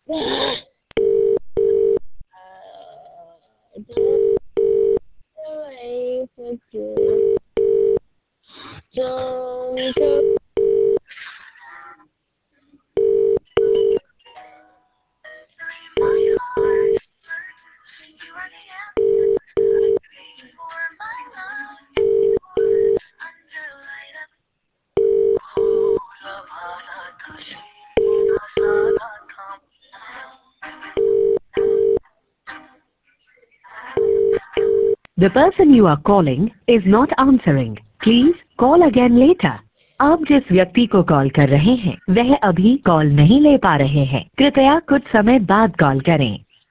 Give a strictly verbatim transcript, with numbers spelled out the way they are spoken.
The person you are calling is not answering. Please call again later. आप जिस व्यक्ति को कॉल कर रहे हैं वह अभी कॉल नहीं ले पा रहे हैं। कृपया कुछ समय बाद कॉल करें।